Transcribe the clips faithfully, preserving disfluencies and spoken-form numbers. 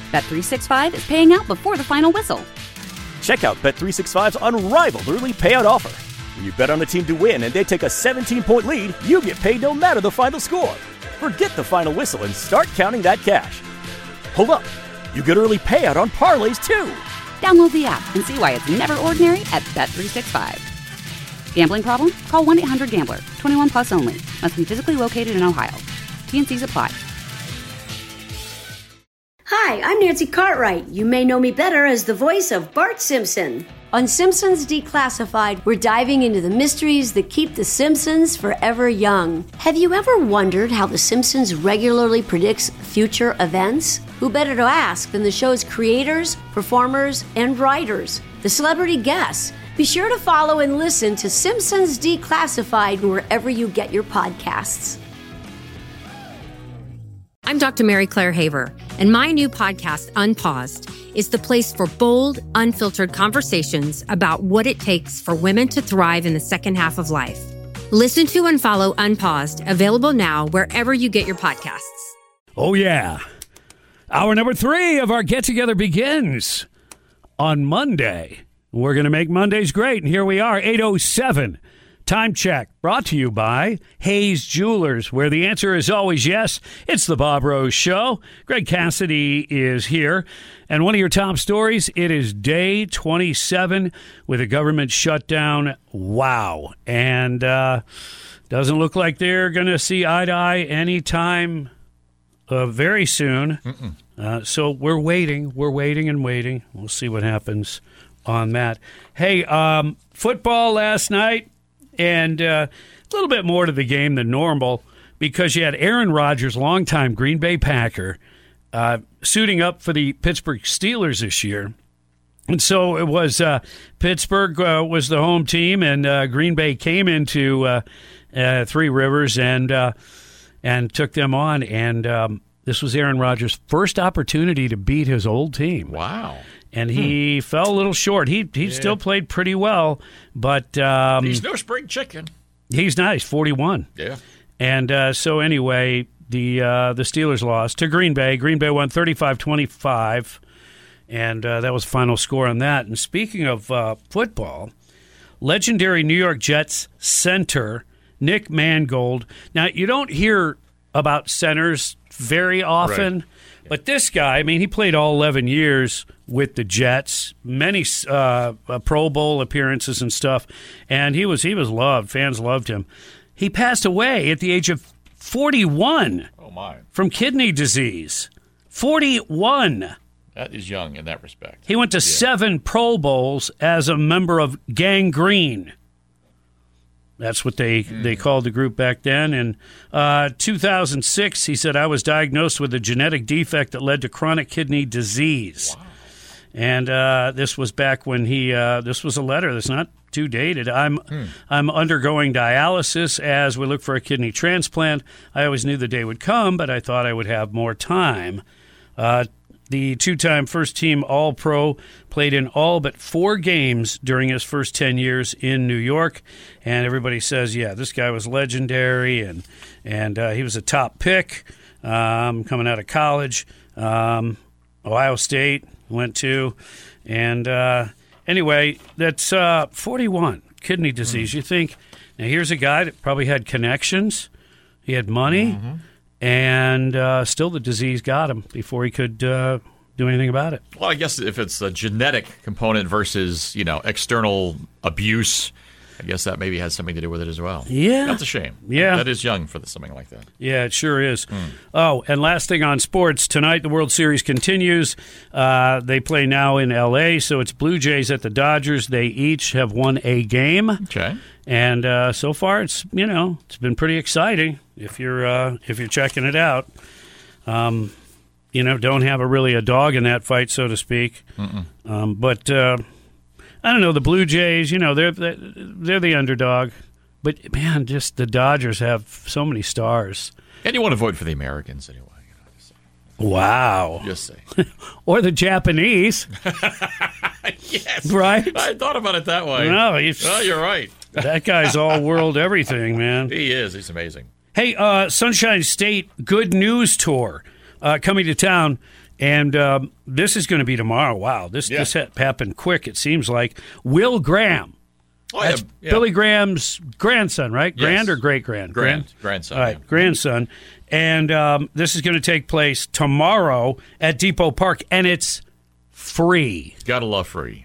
Bet three sixty-five is paying out before the final whistle. Check out Bet three sixty-five's unrivaled early payout offer. When you bet on a team to win and they take a seventeen-point lead, you get paid no matter the final score. Forget the final whistle and start counting that cash. Hold up. You get early payout on parlays, too. Download the app and see why it's never ordinary at Bet three sixty-five. Gambling problem? Call one eight hundred gambler. twenty-one plus only. Must be physically located in Ohio. T N Cs apply. Hi, I'm Nancy Cartwright. You may know me better as the voice of Bart Simpson. On Simpsons Declassified, we're diving into the mysteries that keep the Simpsons forever young. Have you ever wondered how The Simpsons regularly predicts future events? Who better to ask than the show's creators, performers, and writers, the celebrity guests? Be sure to follow and listen to Simpsons Declassified wherever you get your podcasts. I'm Doctor Mary Claire Haver, and my new podcast, Unpaused, is the place for bold, unfiltered conversations about what it takes for women to thrive in the second half of life. Listen to and follow Unpaused, available now wherever you get your podcasts. Oh, yeah. Hour number three of our get-together begins on Monday. We're going to make Mondays great, and here we are, eight oh seven. Time check, brought to you by Hayes Jewelers, where the answer is always yes. It's the Bob Rose Show. Greg Cassidy is here. And one of your top stories, it is day twenty-seven with a government shutdown. Wow. And uh, doesn't look like they're going to see eye to eye anytime uh, very soon. Uh, so we're waiting. We're waiting and waiting. We'll see what happens on that. Hey, um, football last night. And uh, a little bit more to the game than normal because you had Aaron Rodgers, longtime Green Bay Packer, uh, suiting up for the Pittsburgh Steelers this year. And so it was uh, Pittsburgh uh, was the home team, and uh, Green Bay came into uh, uh, Three Rivers and uh, and took them on. And um, this was Aaron Rodgers' first opportunity to beat his old team. Wow. And he hmm. fell a little short. He he yeah. still played pretty well, but um, he's no spring chicken. He's nice, forty-one. Yeah. And uh, so anyway, the uh, the Steelers lost to Green Bay. Green Bay won thirty-five twenty-five, and uh, that was the final score on that. And speaking of uh, football, legendary New York Jets center Nick Mangold. Now, you don't hear about centers very often. Right. But this guy, I mean, he played all eleven years with the Jets, many uh, uh, Pro Bowl appearances and stuff, and he was he was loved. Fans loved him. He passed away at the age of forty-one oh my. from kidney disease. forty-one. That is young in that respect. He went to yeah. seven Pro Bowls as a member of Gang Green. That's what they, mm. they called the group back then. In uh, two thousand six, he said, I was diagnosed with a genetic defect that led to chronic kidney disease. Wow. And uh, this was back when he, uh, this was a letter that's not too dated. I'm, mm. I'm undergoing dialysis as we look for a kidney transplant. I always knew the day would come, but I thought I would have more time. Uh, The two-time first-team All-Pro played in all but four games during his first ten years in New York, and everybody says, yeah, this guy was legendary, and and uh, he was a top pick um, coming out of college. Um, Ohio State went to, and uh, anyway, that's uh, forty-one, kidney disease. Mm. You think, now here's a guy that probably had connections, he had money, mm-hmm. And uh, still the disease got him before he could uh, do anything about it. Well, I guess if it's a genetic component versus, you know, external abuse, I guess that maybe has something to do with it as well. Yeah. That's a shame. Yeah. That is young for something like that. Yeah, it sure is. Mm. Oh, and last thing on sports, tonight the World Series continues. Uh, they play now in L A, so it's Blue Jays at the Dodgers. They each have won a game. Okay. And uh, so far, it's you know it's been pretty exciting if you're uh, if you're checking it out. Um, you know, don't have a really a dog in that fight, so to speak. Um, but uh, I don't know the Blue Jays. You know, they're they're the underdog. But man, just the Dodgers have so many stars. And you want to vote for the Americans anyway. You know, just wow. Just say. Or the Japanese. Yes. Right. I thought about it that way. No, he's, oh, you're right. That guy's all world everything, man. He is. He's amazing. Hey, uh, Sunshine State Good News Tour uh, coming to town And um, this is going to be tomorrow. Wow, this Yeah. this ha- happened quick, it seems like. Will Graham. Oh, That's yeah, yeah. Billy Graham's grandson, right? Yes. Grand or great-grand? Grand, grandson, All right, yeah. grandson. And um, this is going to take place tomorrow at Depot Park, and it's free. Gotta love free.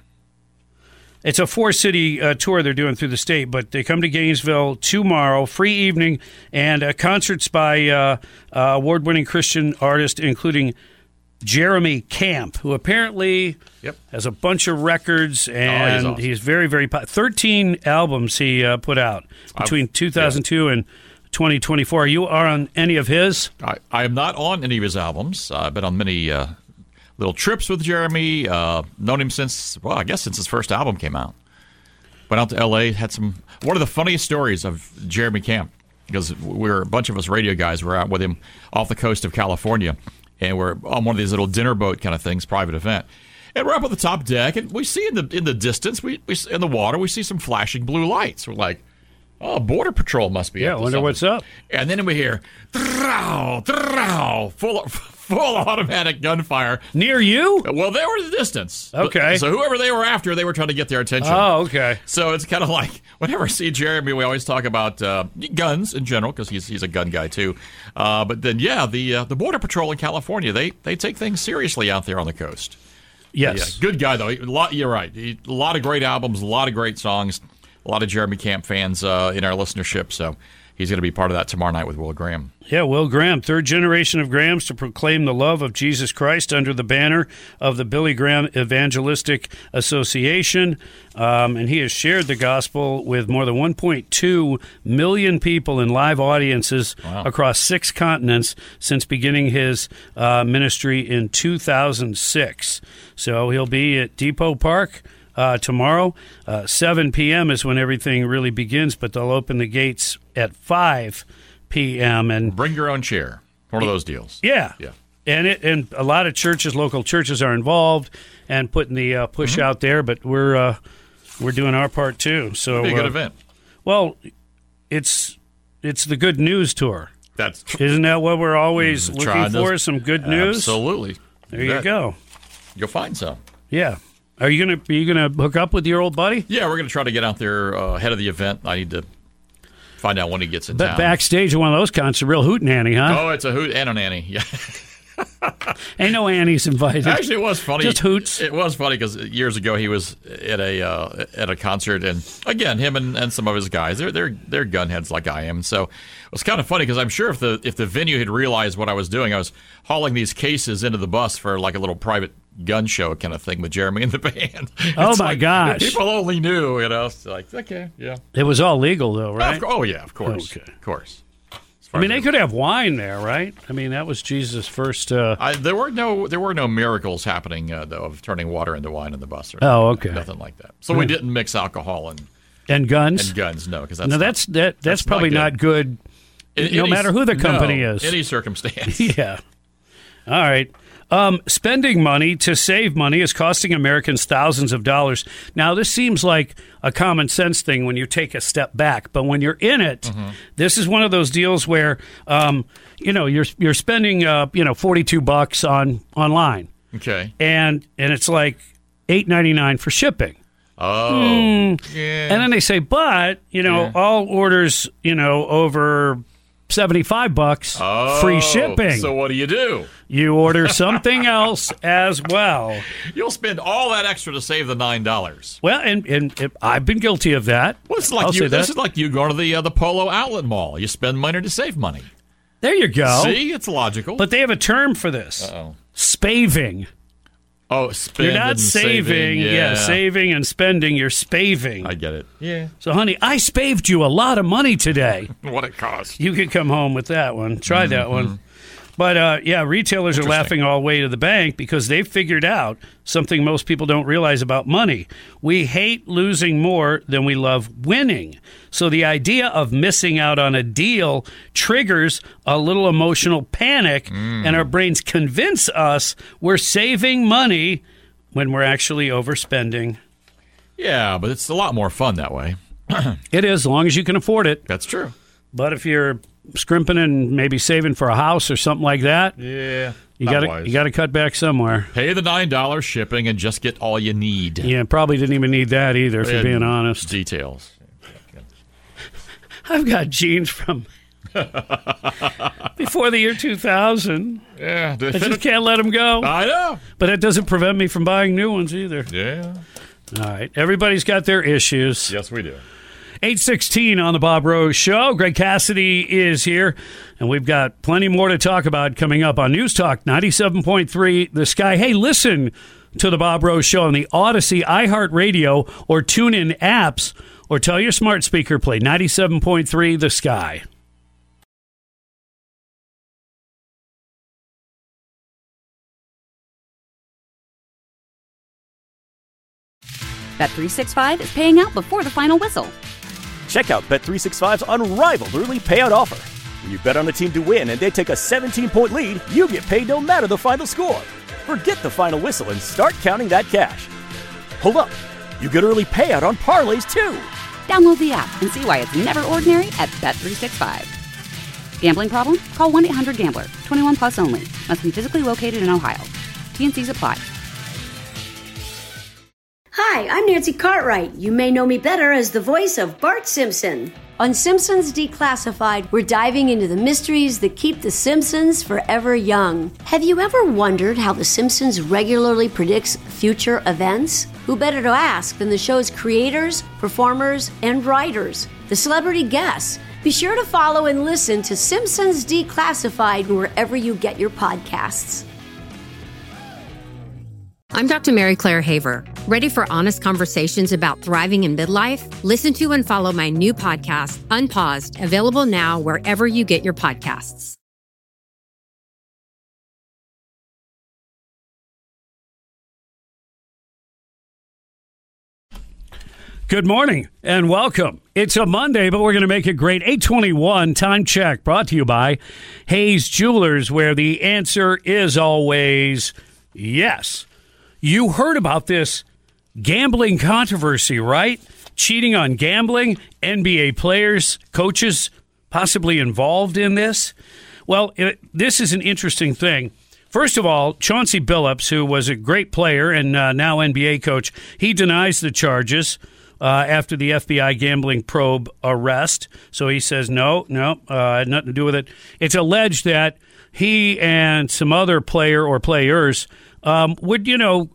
It's a four-city uh, tour they're doing through the state, but they come to Gainesville tomorrow, free evening, and uh, concerts by uh, uh, award-winning Christian artists, including Jeremy Camp, who apparently Yep. has a bunch of records, and awesome. he's very, very po- thirteen albums he uh, put out between two thousand two and twenty twenty-four. Are you are on any of his? I, I am not on any of his albums. Uh, I've been on many uh, little trips with Jeremy. Uh, known him since, well, I guess since his first album came out. Went out to L A, had some, one of the funniest stories of Jeremy Camp, because we were, a bunch of us radio guys were out with him off the coast of California, and we're on one of these little dinner boat kind of things, private event. And we're up on the top deck, and we see in the in the distance, we, we in the water, we see some flashing blue lights. We're like, oh, Border Patrol must be Yeah, up to wonder something. what's up. And then we hear, "Drow, drow," full of, full automatic gunfire. Near you? Well, they were in the distance. Okay. So whoever they were after, they were trying to get their attention. Oh, okay. So it's kind of like, whenever I see Jeremy, we always talk about uh, guns in general, because he's he's a gun guy too. Uh, but then, yeah, the uh, the Border Patrol in California, they they take things seriously out there on the coast. Yes. Yeah, good guy though. He- a lot, you're right. He, a lot of great albums, a lot of great songs, a lot of Jeremy Camp fans uh, in our listenership. So he's going to be part of that tomorrow night with Will Graham. Yeah, Will Graham, third generation of Grahams to proclaim the love of Jesus Christ under the banner of the Billy Graham Evangelistic Association. Um, and he has shared the gospel with more than one point two million people in live audiences Wow. across six continents since beginning his uh, ministry in two thousand six. So he'll be at Depot Park Uh, tomorrow, uh, seven p.m. is when everything really begins, but they'll open the gates at five p.m. and Bring your own chair. One of those deals. yeah, Yeah. and it and a lot of churches, local churches, are involved and putting the uh, push out there. But we're uh, we're doing our part too. So Be a good uh, event. Well, it's it's the good news tour. That's Isn't that what we're always Mm, looking trying to- for? Some good news. Absolutely. There you go. You'll find some. Yeah. Are you gonna are you gonna hook up with your old buddy? Yeah, we're going to try to get out there uh, ahead of the event. I need to find out when he gets in But town. backstage at one of those concerts, a real hootenanny, huh? Oh, it's a hoot and an Annie. Yeah. Ain't no Annie's invited. Actually, it was funny. Just hoots. It was funny because years ago he was at a uh, at a concert, and again, him and, and some of his guys, they're they're they're gunheads like I am. So it was kind of funny because I'm sure if the if the venue had realized what I was doing, I was hauling these cases into the bus for like a little private gun show kind of thing with Jeremy and the band. Oh, It's my like, gosh. if people only knew, you know. It's like, okay, yeah. It was all legal, though, right? Of course- oh yeah, of course, Okay. of course. As I far mean, as they could have wine there, right? I mean, that was Jesus' first. Uh, I, there were no there were no miracles happening uh, though of turning water into wine in the bus. Or Oh, anything. okay. Nothing like that. So we didn't mix alcohol and, and guns. and guns. No, because that's no, not- that's that. That's, that's not probably good. not good. in no any- matter who the company no, is. Any circumstance. Yeah. All right. Um, spending money to save money is costing Americans thousands of dollars. Now, this seems like a common sense thing when you take a step back, but when you're in it, Mm-hmm. this is one of those deals where, um, you know, you're you're spending, uh, you know, forty-two bucks on online, Okay. and and it's like eight ninety-nine for shipping. Oh. Yeah. And then they say, but, you know, Yeah. all orders, you know, over seventy-five bucks, Oh, free shipping. So what do you do? You order something else as well. You'll spend all that extra to save the nine dollars. Well, and, and, and I've been guilty of that. Well, it's like I'll you, say this that. is like you going to the uh, the Polo Outlet Mall. You spend money to save money. There you go. See, it's logical. But they have a term for this. Uh-oh. Spaving. Oh, spend You're not and saving. saving. Yeah. saving and spending. You're spaving. I get it. Yeah. So, honey, I spaved you a lot of money today. What it costs. You could come home with that one. Try that one. But, uh, yeah, retailers are Interesting. laughing all the way to the bank because they've figured out something most people don't realize about money. We hate losing more than we love winning. So the idea of missing out on a deal triggers a little emotional panic, and our brains convince us we're saving money when we're actually overspending. Yeah, but it's a lot more fun that way. It is, as long as you can afford it. That's true. But if you're scrimping and maybe saving for a house or something like that, Yeah. You got to you got to cut back somewhere. Pay the nine dollars shipping and just get all you need. Yeah, probably didn't even need that either, if you're being honest. Details. I've got jeans from before the year two thousand. Yeah, I just can't let them go. I know. But it doesn't prevent me from buying new ones either. Yeah. All right. Everybody's got their issues. Yes, we do. eight sixteen on the Bob Rose Show. Greg Cassidy is here, and we've got plenty more to talk about coming up on News Talk ninety-seven point three The Sky. Hey, listen to the Bob Rose Show on the Odyssey, iHeartRadio, or TuneIn apps, or tell your smart speaker play ninety-seven point three The Sky. Bet three sixty-five is paying out before the final whistle. Check out Bet three sixty-five's unrivaled early payout offer. When you bet on a team to win and they take a seventeen-point lead, you get paid no matter the final score. Forget the final whistle and start counting that cash. Hold up. You get early payout on parlays, too. Download the app and see why it's never ordinary at Bet three sixty-five. Gambling problem? Call one eight hundred gambler. twenty-one plus only. Must be physically located in Ohio. T and C's apply. Hi, I'm Nancy Cartwright. You may know me better as the voice of Bart Simpson. On Simpsons Declassified, we're diving into the mysteries that keep the Simpsons forever young. Have you ever wondered how the Simpsons regularly predicts future events? Who better to ask than the show's creators, performers, and writers, the celebrity guests? Be sure to follow and listen to Simpsons Declassified wherever you get your podcasts. I'm Doctor Mary Claire Haver. Ready for honest conversations about thriving in midlife? Listen to and follow my new podcast, Unpaused, available now wherever you get your podcasts. Good morning and welcome. It's a Monday, but we're going to make it great. eight twenty-one time check brought to you by Hayes Jewelers, where the answer is always yes. You heard about this gambling controversy, right? Cheating on gambling, N B A players, coaches possibly involved in this. Well, it, this is an interesting thing. First of all, Chauncey Billups, who was a great player and uh, now N B A coach, he denies the charges uh, after the F B I gambling probe arrest. So he says, no, no, uh, had nothing to do with it. It's alleged that he and some other player or players Um, would, you know,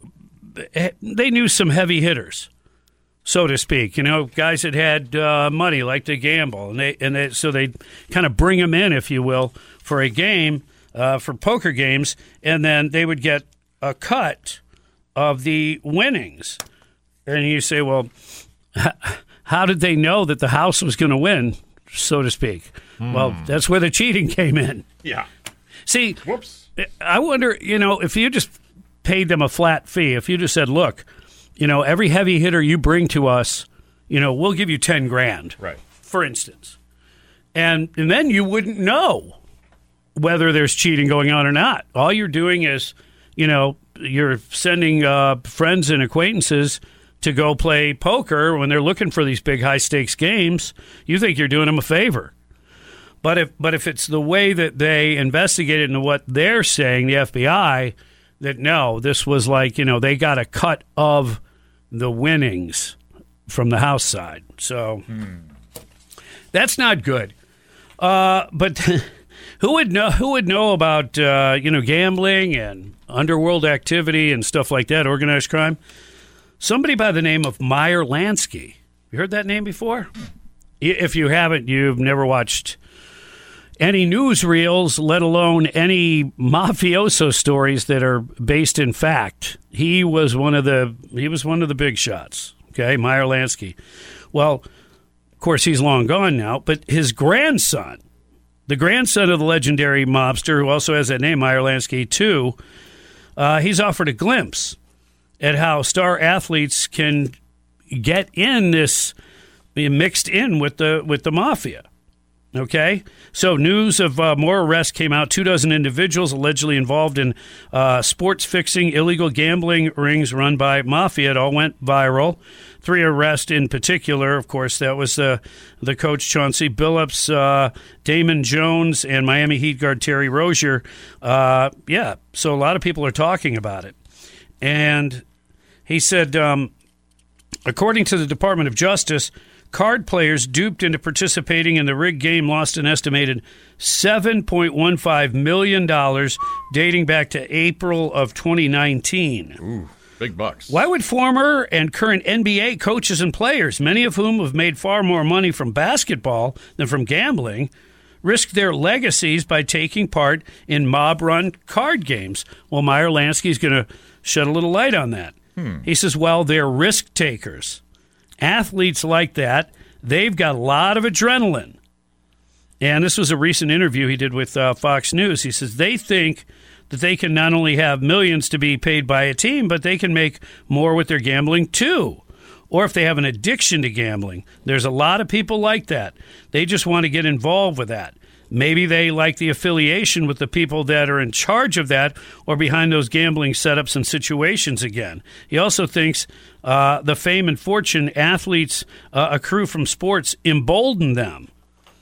they knew some heavy hitters, so to speak, you know, guys that had uh, money, like to gamble. And they, and they, so they kind of bring them in, if you will, for a game, uh, for poker games, and then they would get a cut of the winnings. And you say, well, how did they know that the house was going to win, so to speak? Mm. Well, that's where the cheating came in. Yeah. See, Whoops. I wonder, you know, if you just paid them a flat fee, if you just said, look, you know, every heavy hitter you bring to us, you know, we'll give you ten grand, right? For instance. And and then you wouldn't know whether there's cheating going on or not. All you're doing is, you know, you're sending uh, friends and acquaintances to go play poker when they're looking for these big high stakes games. You think you're doing them a favor. But if but if it's the way that they investigated into what they're saying, the F B I, that no, this was like, you know, they got a cut of the winnings from the house side. So hmm. that's not good. Uh, but who would know? Who would know about uh, you know, gambling and underworld activity and stuff like that, organized crime? Somebody by the name of Meyer Lansky. You heard that name before? If you haven't, you've never watched any newsreels, let alone any mafioso stories that are based in fact. He was one of the he was one of the big shots. Okay, Meyer Lansky. Well, of course, he's long gone now, but his grandson, the grandson of the legendary mobster, who also has that name, Meyer Lansky, too, uh, he's offered a glimpse at how star athletes can get in this, be mixed in with the with the mafia. Okay, so news of uh, more arrests came out. Two dozen individuals allegedly involved in uh, sports fixing, illegal gambling rings run by Mafia. It all went viral. Three arrests in particular. Of course, that was uh, the coach Chauncey Billups, uh, Damon Jones, and Miami Heat guard Terry Rozier. Uh, yeah, so a lot of people are talking about it. And he said, um, according to the Department of Justice, card players duped into participating in the rigged game lost an estimated seven point one five million dollars dating back to April of twenty nineteen. Ooh, big bucks. Why would former and current N B A coaches and players, many of whom have made far more money from basketball than from gambling, risk their legacies by taking part in mob-run card games? Well, Meyer Lansky is going to shed a little light on that. Hmm. He says, well, they're risk takers. Athletes like that, they've got a lot of adrenaline. And this was a recent interview he did with uh, Fox News. He says they think that they can not only have millions to be paid by a team, but they can make more with their gambling too. Or if they have an addiction to gambling. There's a lot of people like that. They just want to get involved with that. Maybe they like the affiliation with the people that are in charge of that or behind those gambling setups and situations again. He also thinks uh, the fame and fortune athletes uh, accrue from sports embolden them.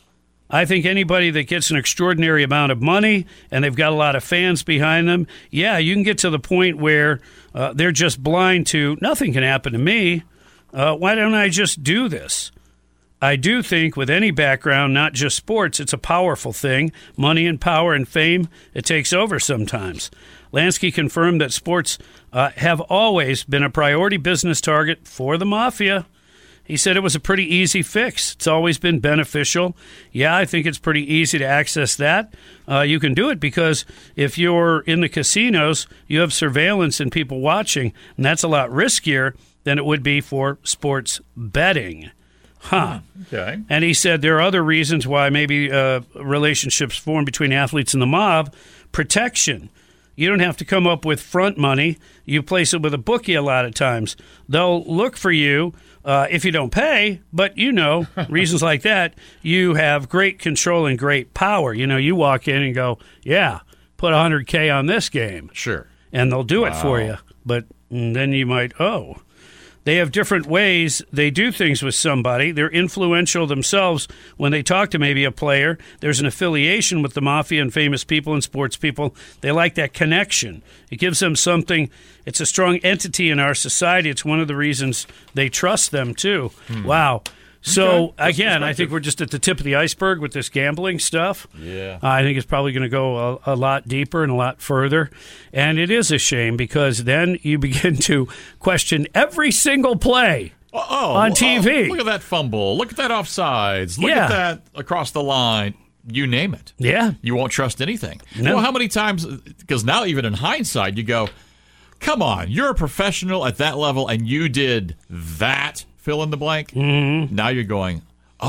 I think anybody that gets an extraordinary amount of money and they've got a lot of fans behind them, yeah, you can get to the point where uh, they're just blind to, nothing can happen to me. Uh, why don't I just do this? I do think with any background, not just sports, it's a powerful thing. Money and power and fame, it takes over sometimes. Lansky confirmed that sports uh, have always been a priority business target for the Mafia. He said it was a pretty easy fix. It's always been beneficial. Yeah, I think it's pretty easy to access that. Uh, you can do it because if you're in the casinos, you have surveillance and people watching, and that's a lot riskier than it would be for sports betting. Huh. Okay. And he said there are other reasons why maybe uh, relationships form between athletes and the mob. Protection. You don't have to come up with front money. You place it with a bookie a lot of times. They'll look for you uh, if you don't pay, but you know, reasons like that, you have great control and great power. You know, you walk in and go, yeah, put one hundred K on this game. Sure. And they'll do wow. it for you. But then you might, oh. They have different ways they do things with somebody. They're influential themselves when they talk to maybe a player. There's an affiliation with the Mafia and famous people and sports people. They like that connection. It gives them something. It's a strong entity in our society. It's one of the reasons they trust them, too. Hmm. Wow. So, okay. Again, I think we're just at the tip of the iceberg with this gambling stuff. Yeah. Uh, I think it's probably going to go a, a lot deeper and a lot further. And it is a shame because then you begin to question every single play oh, oh, on T V. Oh, look at that fumble. Look at that offsides. Look yeah. at that across the line. You name it. Yeah. You won't trust anything. No. Well, how many times, because now even in hindsight, you go, come on, you're a professional at that level and you did that. Fill in the blank. Mm-hmm. Now you're going,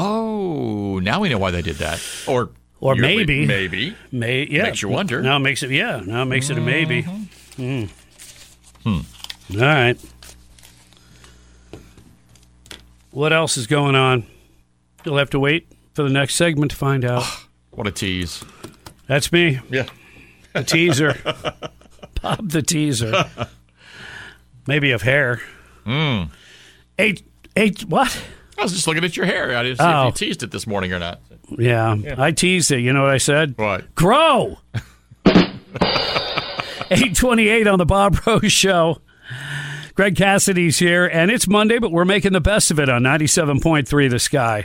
oh, now we know why they did that. Or or maybe. Maybe. May, yeah. Makes you wonder. Now it makes it, yeah. Now it makes it a maybe. Mm-hmm. Mm. Hmm. All right. What else is going on? You'll have to wait for the next segment to find out. What a tease. That's me. Yeah. The teaser. Bob the teaser. Maybe of hair. Mm. Eight, eight, what? I was just looking at your hair. I didn't see oh. if you teased it this morning or not. Yeah, yeah, I teased it. You know what I said? What? Grow! eight twenty-eight on the Bob Rose Show. Greg Cassidy's here, and it's Monday, but we're making the best of it on ninety-seven point three The Sky.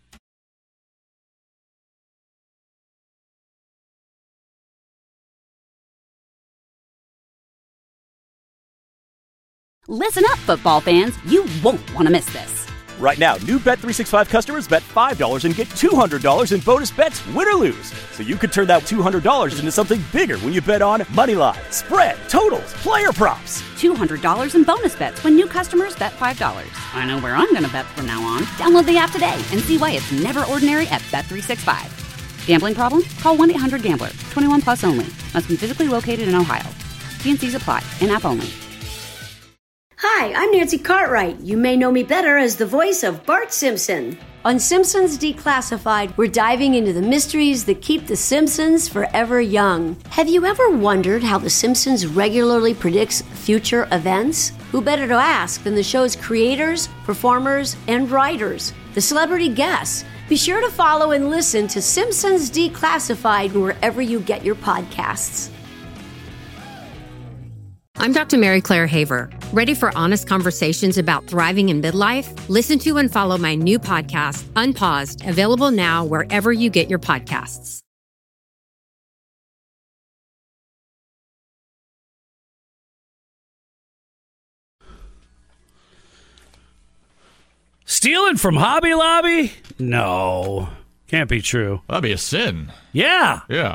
Listen up, football fans. You won't want to miss this. Right now, new Bet three sixty-five customers bet five dollars and get two hundred dollars in bonus bets, win or lose. So you could turn that two hundred dollars into something bigger when you bet on money line, spread, totals, player props. two hundred dollars in bonus bets when new customers bet five dollars. I know where I'm going to bet from now on. Download the app today and see why it's never ordinary at Bet three sixty-five. Gambling problem? Call one eight hundred gambler. twenty-one plus only. Must be physically located in Ohio. T and C's apply. In-app only. Hi, I'm Nancy Cartwright. You may know me better as the voice of Bart Simpson. On Simpsons Declassified, we're diving into the mysteries that keep the Simpsons forever young. Have you ever wondered how The Simpsons regularly predicts future events? Who better to ask than the show's creators, performers, and writers, the celebrity guests? Be sure to follow and listen to Simpsons Declassified wherever you get your podcasts. I'm Doctor Mary Claire Haver. Ready for honest conversations about thriving in midlife? Listen to and follow my new podcast, Unpaused, available now wherever you get your podcasts. Stealing from Hobby Lobby? No, can't be true. That'd be a sin. Yeah. Yeah.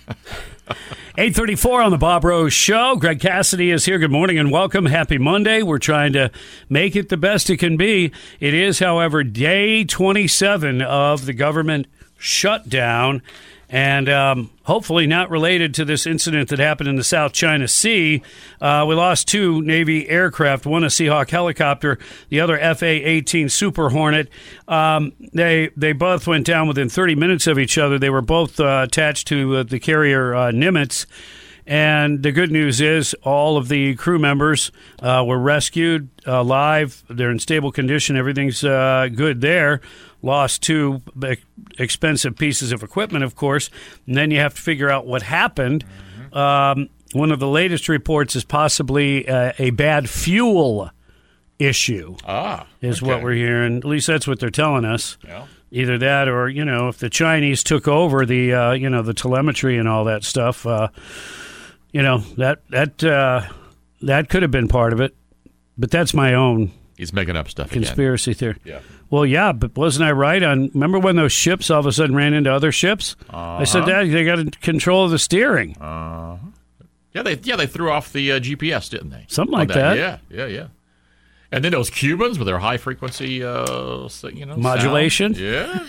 eight thirty-four on the Bob Rose Show. Greg Cassidy is here. Good morning and welcome. Happy Monday. We're trying to make it the best it can be. It is, however, day twenty-seven of the government shutdown, and um, hopefully not related to this incident that happened in the South China Sea. Uh, we lost two Navy aircraft, one a Seahawk helicopter, the other F A eighteen Super Hornet. Um, they they both went down within thirty minutes of each other. They were both uh, attached to uh, the carrier uh, Nimitz. And the good news is all of the crew members uh, were rescued alive. They're in stable condition. Everything's uh, good there. Lost two expensive pieces of equipment, of course. And then you have to figure out what happened. Mm-hmm. Um, one of the latest reports is possibly uh, a bad fuel issue. Ah, is okay. what we're hearing. At least that's what they're telling us. Yeah. Either that, or you know, if the Chinese took over the uh, you know the telemetry and all that stuff, uh, you know that that uh, that could have been part of it. But that's my own. He's making up stuff conspiracy again. theory. Yeah. Well, yeah, but wasn't I right on? Remember when those ships all of a sudden ran into other ships? Uh-huh. I said that they got control of the steering. Uh-huh. Yeah, they yeah they threw off the uh, G P S, didn't they? Something like that. that. Yeah, yeah, yeah. And then those Cubans with their high frequency, uh, you know, modulation. Sound. Yeah,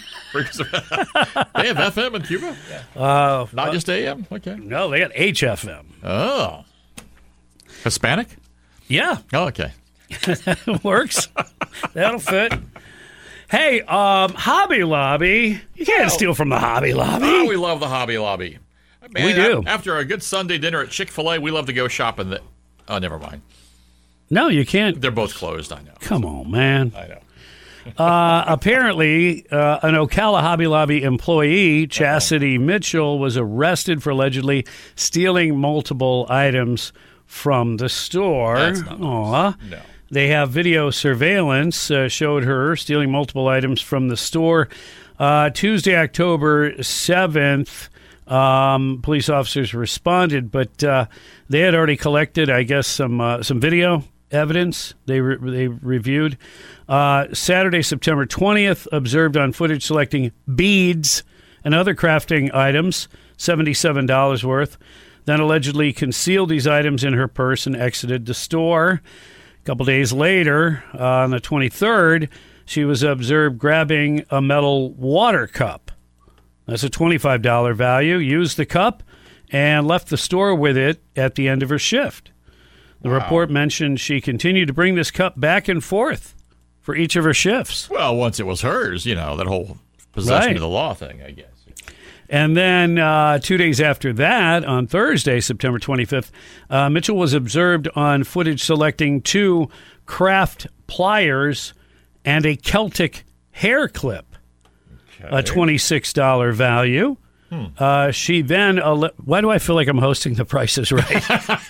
they have F M in Cuba. Yeah. Uh, Not uh, just A M. Okay. No, they got H F M. Oh, Hispanic. Yeah. Oh, okay. Works. That'll fit. Hey, um, Hobby Lobby. You can't oh. steal from the Hobby Lobby. Oh, we love the Hobby Lobby. Man, we do. After a good Sunday dinner at Chick-fil-A, we love to go shopping. The- oh, never mind. No, you can't. They're both closed, I know. Come on, man. I know. uh, apparently, uh, an Ocala Hobby Lobby employee, Chastity Uh-oh. Mitchell, was arrested for allegedly stealing multiple items from the store. That's not nice. No. They have video surveillance uh, showed her stealing multiple items from the store. Uh, Tuesday, October seventh, um, police officers responded, but uh, they had already collected, I guess, some uh, some video evidence they re- they reviewed. Uh, Saturday, September twentieth, observed on footage selecting beads and other crafting items, seventy-seven dollars worth. Then allegedly concealed these items in her purse and exited the store. A couple days later, uh, on the twenty-third, she was observed grabbing a metal water cup. That's a twenty-five dollars value. Used the cup and left the store with it at the end of her shift. The wow. report mentioned she continued to bring this cup back and forth for each of her shifts. Well, once it was hers, you know, that whole possession right. of the law thing, I guess. And then uh, two days after that, on Thursday, September twenty-fifth, uh, Mitchell was observed on footage selecting two craft pliers and a Celtic hair clip, okay. a twenty-six dollars value. Hmm. Uh, she then, alle- why do I feel like I'm hosting The Price is Right?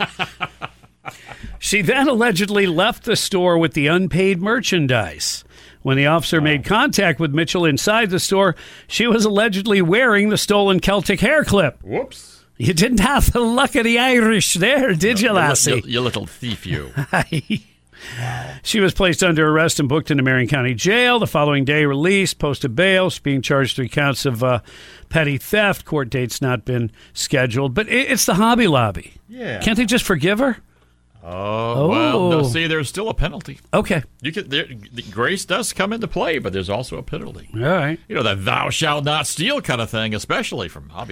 She then allegedly left the store with the unpaid merchandise. When the officer wow. made contact with Mitchell inside the store, she was allegedly wearing the stolen Celtic hair clip. Whoops. You didn't have the luck of the Irish there, did no, you, lassie? You, you little thief, you. Wow. She was placed under arrest and booked into Marion County Jail. The following day, released, posted bail. She's being charged three counts of uh, petty theft. Court date's not been scheduled. But it, it's the Hobby Lobby. Yeah. Can't they just forgive her? Oh, oh, well, no, see, there's still a penalty. Okay. You can, there, grace does come into play, but there's also a penalty. All right. You know, that thou shalt not steal kind of thing, especially from Hobby Lobby.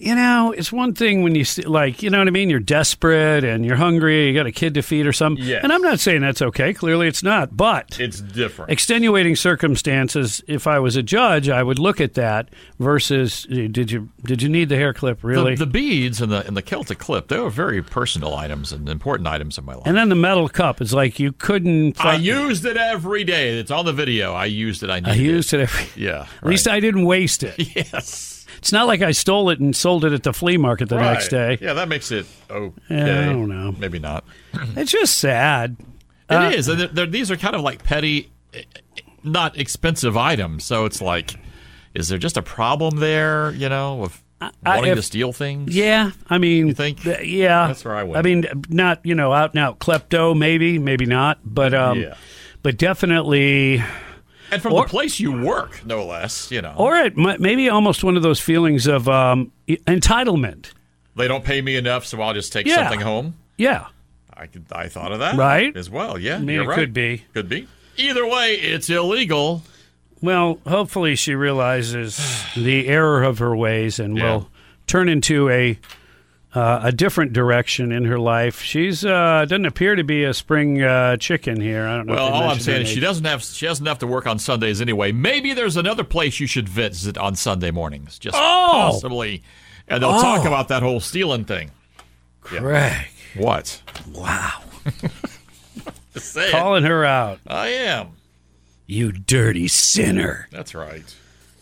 You know, it's one thing when you, like, you know what I mean? You're desperate and you're hungry, you got a kid to feed or something. Yes. And I'm not saying that's okay. Clearly it's not. But it's different. Extenuating circumstances, if I was a judge, I would look at that versus, did you did you need the hair clip, really? The, the beads and the, and the Celtic clip, they were very personal items and important items in my life. And then the metal cup, it's like you couldn't... I used it every day. It's on the video. I used it. I, I used it, it every... Yeah. At right. least I didn't waste it. Yes. It's not like I stole it and sold it at the flea market the right. next day. Yeah, that makes it okay. Yeah, I don't know. Maybe not. It's just sad. It uh, is. And they're, they're, these are kind of like petty, not expensive items. So it's like, is there just a problem there, you know, with wanting I, if, to steal things? Yeah. I mean, you think? Th- yeah. That's where I went. I mean, not, you know, out and out klepto, maybe, maybe not. But, um, yeah. but definitely... And from or, the place you work, no less, you know. Or it might, maybe almost one of those feelings of um, entitlement. They don't pay me enough, so I'll just take yeah. something home. Yeah. I could, I thought of that. Right. As well, yeah. I mean, you're it right. could be. Could be. Either way, it's illegal. Well, hopefully she realizes the error of her ways and yeah. will turn into a uh, a different direction in her life. She's uh, doesn't appear to be a spring uh, chicken here. I don't know. Well, if all I'm saying is she doesn't have she doesn't have to work on Sundays anyway. Maybe there's another place you should visit on Sunday mornings, just oh! possibly, and they'll oh! talk about that whole stealing thing. Craig, yeah. What? Wow. Just saying. Calling her out. I am. You dirty sinner. That's right.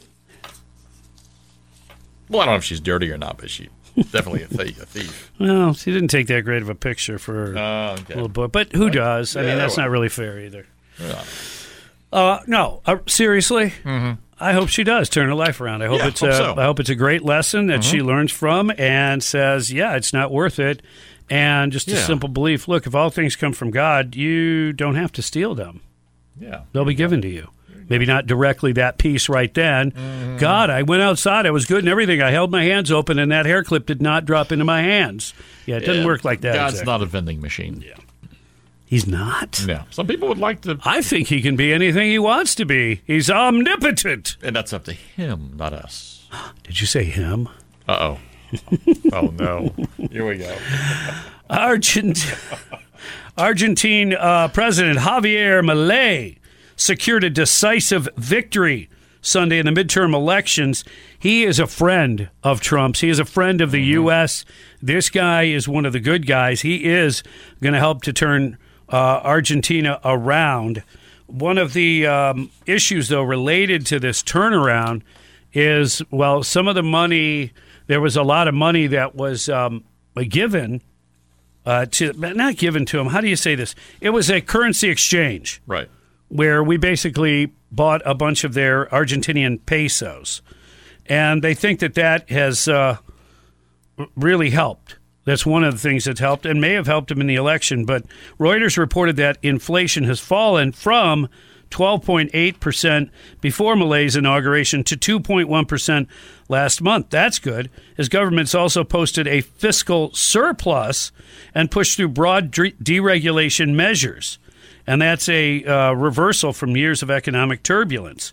Well, I don't know if she's dirty or not, but she. Definitely a thief, a thief. Well, she didn't take that great of a picture for uh, okay. a little boy. But who does? I yeah, mean, that's well. not really fair either. Yeah. Uh, no, uh, seriously, mm-hmm. I hope she does turn her life around. I hope yeah, it's hope a, so. I hope it's a great lesson that mm-hmm. she learns from and says, yeah, it's not worth it. And just a yeah. simple belief, look, if all things come from God, you don't have to steal them. Yeah. They'll be given to you. Maybe not directly that piece right then. Mm-hmm. God, I went outside. I was good and everything. I held my hands open, and that hair clip did not drop into my hands. Yeah, it doesn't yeah. work like that. God's exactly. not a vending machine. Yeah. He's not? No. Some people would like to. I think he can be anything he wants to be. He's omnipotent. And that's up to him, not us. Did you say him? Uh-oh. Oh, no. Here we go. Argent- Argentine uh, President Javier Milei secured a decisive victory Sunday in the midterm elections. He is a friend of Trump's. He is a friend of the mm-hmm. U S. This guy is one of the good guys. He is going to help to turn uh, Argentina around. One of the um, issues, though, related to this turnaround is, well, some of the money, there was a lot of money that was um, given uh, to, not given to him. How do you say this? It was a currency exchange. Right. Where we basically bought a bunch of their Argentinian pesos. And they think that that has uh, really helped. That's one of the things that's helped and may have helped them in the election. But Reuters reported that inflation has fallen from twelve point eight percent before Milei's inauguration to two point one percent last month. That's good. His government's also posted a fiscal surplus and pushed through broad de- deregulation measures. And that's a uh, reversal from years of economic turbulence.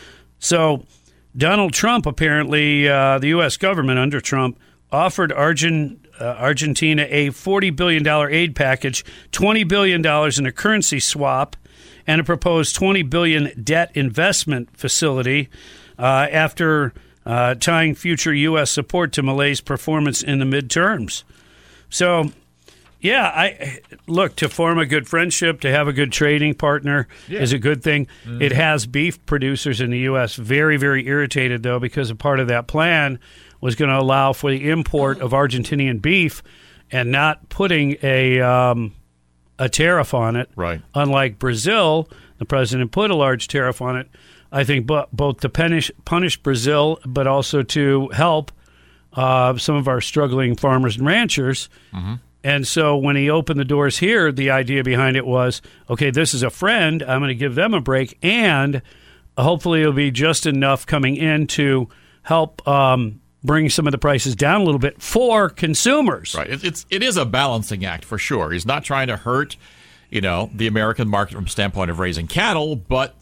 So Donald Trump, apparently, uh, the U S government under Trump, offered Argent, uh, Argentina a forty billion dollars aid package, twenty billion dollars in a currency swap, and a proposed twenty billion dollars debt investment facility uh, after uh, tying future U S support to Milei's performance in the midterms. So... Yeah, I look, to form a good friendship, to have a good trading partner yeah. is a good thing. Mm-hmm. It has beef producers in the U S very, very irritated, though, because a part of that plan was going to allow for the import of Argentinian beef and not putting a um, a tariff on it. Right. Unlike Brazil, the president put a large tariff on it, I think, bo- both to punish, punish Brazil, but also to help uh, some of our struggling farmers and ranchers. Mm-hmm. And so when he opened the doors here, the idea behind it was, okay, this is a friend. I'm going to give them a break, and hopefully it'll be just enough coming in to help um, bring some of the prices down a little bit for consumers. Right. It, it's it is a balancing act for sure. He's not trying to hurt, you know, the American market from the standpoint of raising cattle, but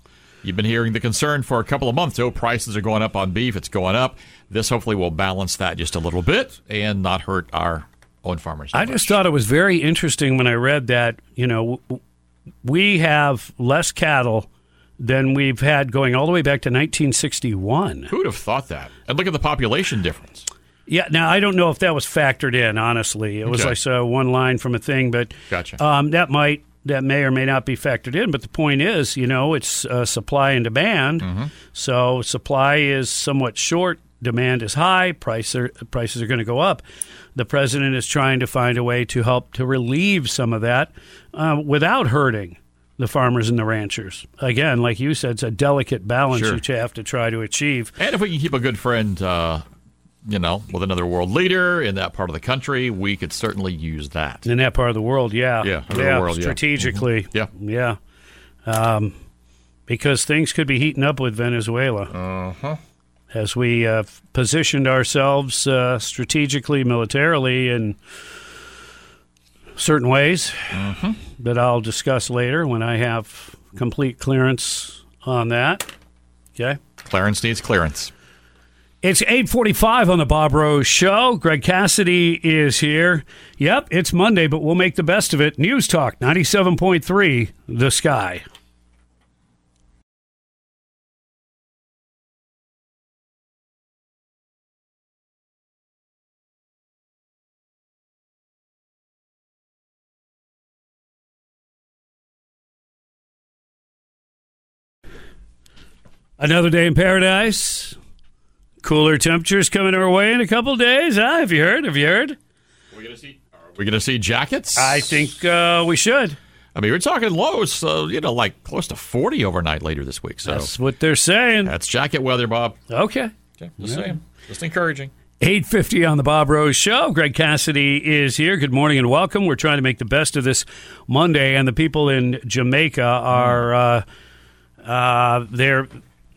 You've been hearing the concern for a couple of months. Oh, prices are going up on beef. It's going up. This hopefully will balance that just a little bit and not hurt our own farmers. I just thought it was very interesting when I read that, you know, we have less cattle than we've had going all the way back to nineteen sixty-one. Who would have thought that? And look at the population difference. Yeah, now I don't know if that was factored in, honestly. It was Okay. like so one line from a thing, but Gotcha. um, that might that may or may not be factored in. But the point is, you know, it's uh, supply and demand. Mm-hmm. So supply is somewhat short, demand is high, price are, prices are going to go up. The president is trying to find a way to help to relieve some of that uh, without hurting the farmers and the ranchers. Again, like you said, it's a delicate balance Sure. that you have to try to achieve. And if we can keep a good friend, uh, you know, with another world leader in that part of the country, we could certainly use that. In that part of the world, yeah. Yeah, part of the world, yeah. strategically. Mm-hmm. Yeah. Um, because things could be heating up with Venezuela. Uh-huh. As we uh, positioned ourselves uh, strategically, militarily, in certain ways Mm-hmm. that I'll discuss later when I have complete clearance on that. Okay? Clarence needs clearance. It's eight forty-five on the Bob Rose Show. Greg Cassidy is here. Yep, it's Monday, but we'll make the best of it. News Talk ninety-seven point three, The Sky. Another day in paradise. Cooler temperatures coming our way in a couple days. Huh? Have you heard? Have you heard? Are we going to see? Are we going to see jackets? I think uh, we should. I mean, we're talking lows, uh, you know, like close to forty overnight later this week. So That's what they're saying. that's jacket weather, Bob. Okay. Okay, just saying, just encouraging. eight fifty on the Bob Rose Show. Greg Cassidy is here. Good morning and welcome. We're trying to make the best of this Monday, and the people in Jamaica are uh, uh, they're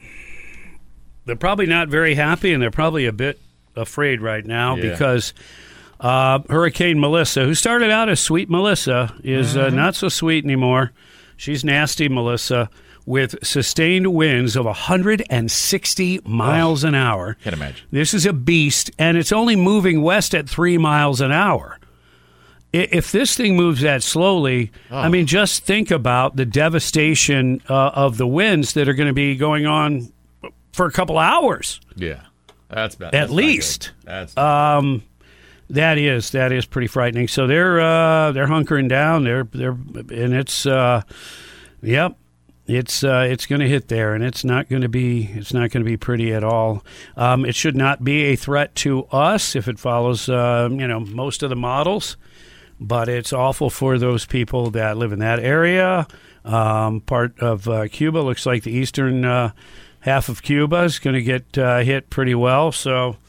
they're probably not very happy, and they're probably a bit afraid right now Yeah. because uh, Hurricane Melissa, who started out as sweet Melissa, is uh, not so sweet anymore. She's nasty Melissa, with sustained winds of one hundred sixty miles an hour. Can't imagine. This is a beast, and it's only moving west at three miles an hour. I- If this thing moves that slowly, I mean, just think about the devastation uh, of the winds that are going to be going on for a couple hours. Yeah, that's bad. At That's not least. good. That's Um, that is that is pretty frightening. So they're uh, they're hunkering down. They're they're and it's uh, yep. It's uh, it's going to hit there, and it's not going to be it's not going to be pretty at all. Um, it should not be a threat to us if it follows uh, you know most of the models, but it's awful for those people that live in that area. Um, part of uh, Cuba looks like the eastern uh, half of Cuba is going to get uh, hit pretty well. So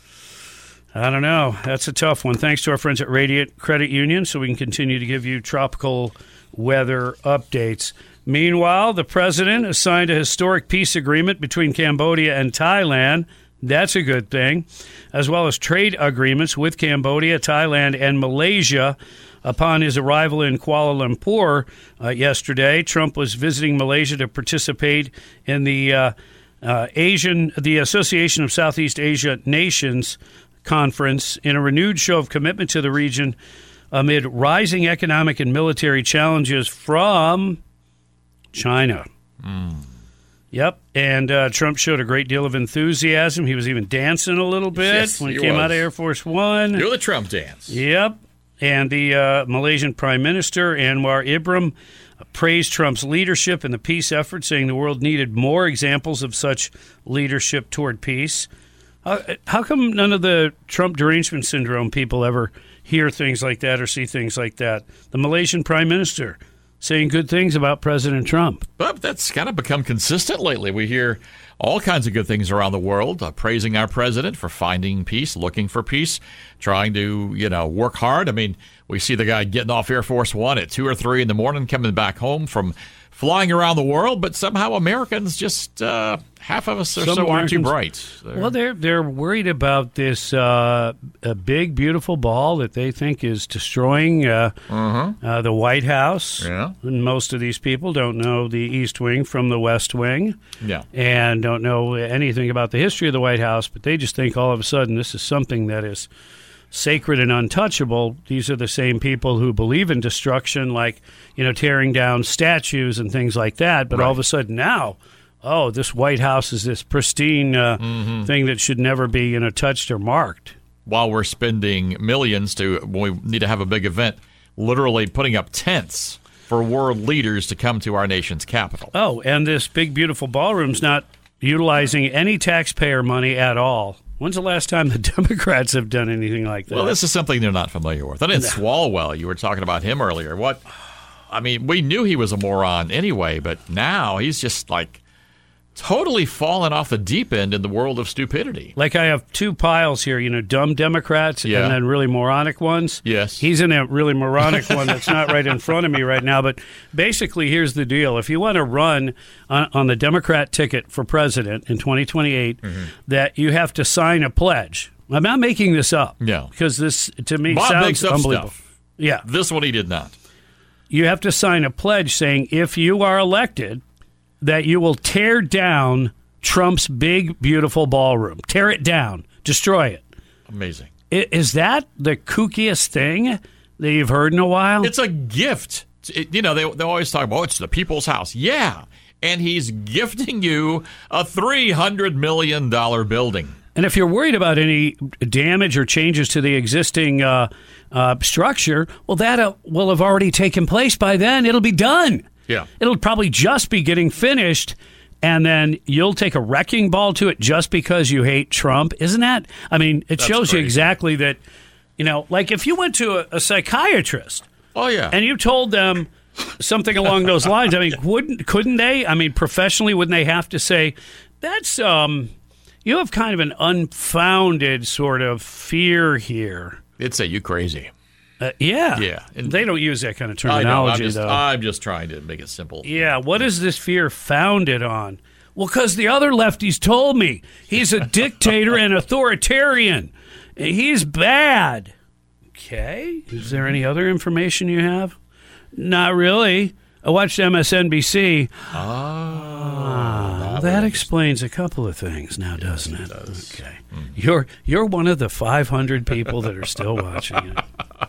I don't know. That's a tough one. Thanks to our friends at Radiant Credit Union, so we can continue to give you tropical weather updates. Meanwhile, the president has signed a historic peace agreement between Cambodia and Thailand. That's a good thing, as well as trade agreements with Cambodia, Thailand, and Malaysia. Upon his arrival in Kuala Lumpur uh, yesterday, Trump was visiting Malaysia to participate in the uh, uh, Asian, the Association of Southeast Asia Nations conference in a renewed show of commitment to the region amid rising economic and military challenges from China. Mm. Yep, and uh, Trump showed a great deal of enthusiasm. He was even dancing a little bit Yes, when he, he came was. out of Air Force One. do the Trump dance. Yep, and the uh, Malaysian Prime Minister, Anwar Ibrahim, praised Trump's leadership in the peace effort, saying the world needed more examples of such leadership toward peace. Uh, how come none of the Trump derangement syndrome people ever hear things like that or see things like that? The Malaysian Prime Minister saying good things about President Trump. But that's kind of become consistent lately. We hear all kinds of good things around the world, uh, praising our president for finding peace, looking for peace, trying to, you know, work hard. I mean, we see the guy getting off Air Force One at two or three in the morning, coming back home from flying around the world, but somehow Americans just uh, half of us or Some so aren't too Americans- bright. They're- Well, they're they're worried about this uh, a big, beautiful ball that they think is destroying uh, uh, the White House. Yeah. And most of these people don't know the East Wing from the West Wing. Yeah. And don't know anything about the history of the White House, but they just think all of a sudden this is something that is sacred and untouchable. These are the same people who believe in destruction, like, you know, tearing down statues and things like that. But Right. all of a sudden now, oh, this White House is this pristine uh, Mm-hmm. thing that should never be, you know, touched or marked. While we're spending millions to, when we need to have a big event, literally putting up tents for world leaders to come to our nation's capital. Oh, and this big, beautiful ballroom's not utilizing any taxpayer money at all. When's the last time the Democrats have done anything like that? Well, this is something they're not familiar with. And in Swalwell, you were talking about him earlier. What? I mean, we knew he was a moron anyway, but now he's just like totally fallen off the deep end in the world of stupidity. Like I have two piles here, you know, dumb Democrats Yeah. and then really moronic ones. Yes. He's in a really moronic one that's not right in front of me right now. But basically, here's the deal. If you want to run on, on the Democrat ticket for president in twenty twenty-eight, Mm-hmm. that you have to sign a pledge. I'm not making this up. No. Because this, to me, Bob sounds makes up unbelievable. stuff. Yeah. This one he did not. You have to sign a pledge saying if you are elected, that you will tear down Trump's big, beautiful ballroom. Tear it down. Destroy it. Amazing. I- Is that the kookiest thing that you've heard in a while? It's a gift. It- you know, they, they always talk about, oh, it's the people's house. Yeah. And he's gifting you a three hundred million dollars building. And if you're worried about any damage or changes to the existing uh, uh, structure, well, that uh, will have already taken place by then. It'll be done. Yeah. It'll probably just be getting finished, and then you'll take a wrecking ball to it just because you hate Trump. Isn't that? I mean, it That's shows you crazy. exactly that, you know, like if you went to a, a psychiatrist Oh, yeah. and you told them something along those lines, I mean, wouldn't couldn't they? I mean, professionally, wouldn't they have to say, that's, um, you have kind of an unfounded sort of fear here. It'd say, you crazy. Uh, yeah. Yeah. And- they don't use that kind of I know. I'm terminology, just, though. I'm just trying to make it simple. Yeah, what is this fear founded on? Well, because the other lefties told me he's a dictator and authoritarian. He's bad. Okay. Is there any other information you have? Not really. I watched M S N B C. Ah, that explains a couple of things now, doesn't it? Okay. You're you're one of the five hundred people that are still watching it.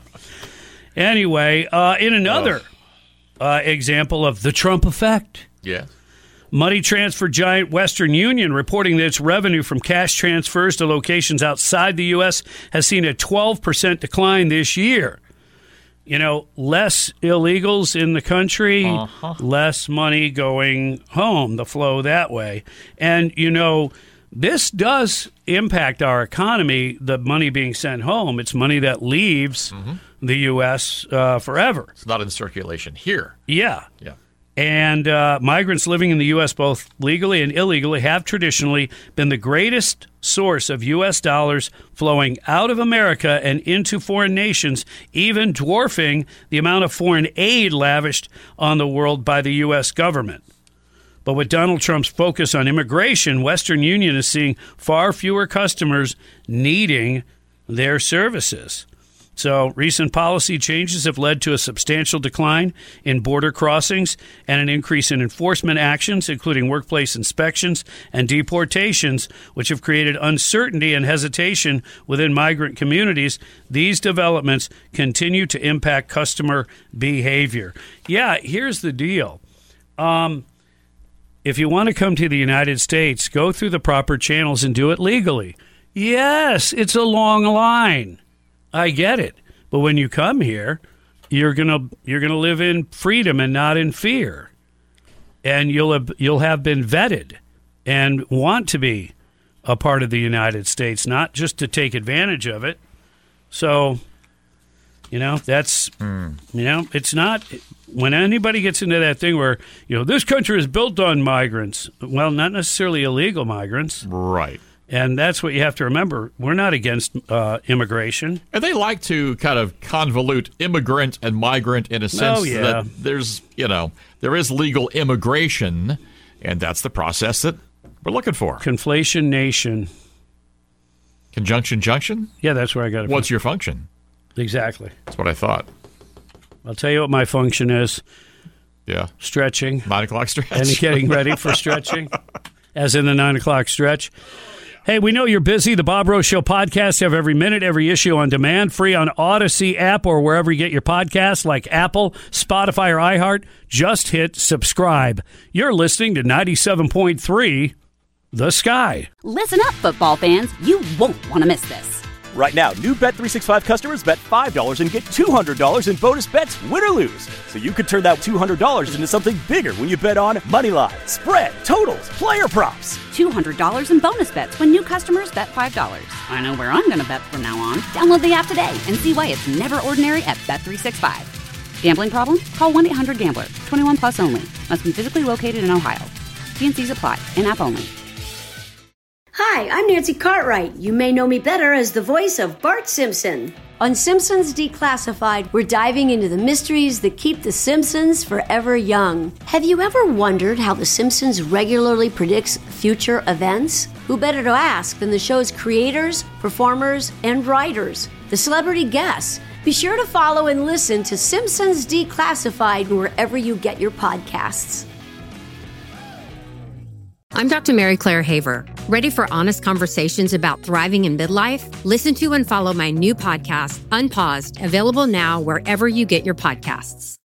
Anyway, uh, in another uh, example of the Trump effect, Yeah. money transfer giant Western Union reporting that its revenue from cash transfers to locations outside the U S has seen a twelve percent decline this year. You know, less illegals in the country, Uh-huh. less money going home, the flow that way. And, you know, this does impact our economy, the money being sent home. It's money that leaves the U S uh, forever. It's not in circulation here. Yeah. Yeah. And uh, migrants living in the U S both legally and illegally have traditionally been the greatest source of U S dollars flowing out of America and into foreign nations, even dwarfing the amount of foreign aid lavished on the world by the U S government. But with Donald Trump's focus on immigration, Western Union is seeing far fewer customers needing their services. So recent policy changes have led to a substantial decline in border crossings and an increase in enforcement actions, including workplace inspections and deportations, which have created uncertainty and hesitation within migrant communities. These developments continue to impact customer behavior. Yeah, here's the deal. Um, if you want to come to the United States, go through the proper channels and do it legally. Yes, it's a long line. I get it. But when you come here, you're gonna you're gonna live in freedom and not in fear. And you'll have, you'll have been vetted and want to be a part of the United States, not just to take advantage of it. So, you know, that's Mm. you know, it's not when anybody gets into that thing where, you know, this country is built on migrants. Well, not necessarily illegal migrants. Right. And that's what you have to remember. We're not against uh, immigration. And they like to kind of convolute immigrant and migrant in a sense oh, yeah. that there's, you know, there is legal immigration, and that's the process that we're looking for. Conflation nation. Conjunction junction? Yeah, that's where I got it What's from. your function? Exactly. That's what I thought. I'll tell you what my function is. Yeah. Stretching. Nine o'clock stretch. And getting ready for stretching, as in the nine o'clock stretch. Hey, we know you're busy. The Bob Rose Show podcast have every minute, every issue on demand, free on Odyssey app or wherever you get your podcasts like Apple, Spotify, or iHeart. Just hit subscribe. You're listening to ninety-seven point three The Sky. Listen up, football fans. You won't want to miss this. Right now, new Bet three sixty-five customers bet five dollars and get two hundred dollars in bonus bets, win or lose. So you could turn that two hundred dollars into something bigger when you bet on money line, spread, totals, player props. two hundred dollars in bonus bets when new customers bet five dollars. I know where I'm going to bet from now on. Download the app today and see why it's never ordinary at Bet three sixty-five. Gambling problem? Call one eight hundred gambler. twenty-one plus only. Must be physically located in Ohio. T N Cs apply. In-app only. Hi, I'm Nancy Cartwright. You may know me better as the voice of Bart Simpson. On Simpsons Declassified, we're diving into the mysteries that keep the Simpsons forever young. Have you ever wondered how the Simpsons regularly predicts future events? Who better to ask than the show's creators, performers, and writers, the celebrity guests? Be sure to follow and listen to Simpsons Declassified wherever you get your podcasts. I'm Doctor Mary Claire Haver. Ready for honest conversations about thriving in midlife? Listen to and follow my new podcast, Unpaused, available now wherever you get your podcasts.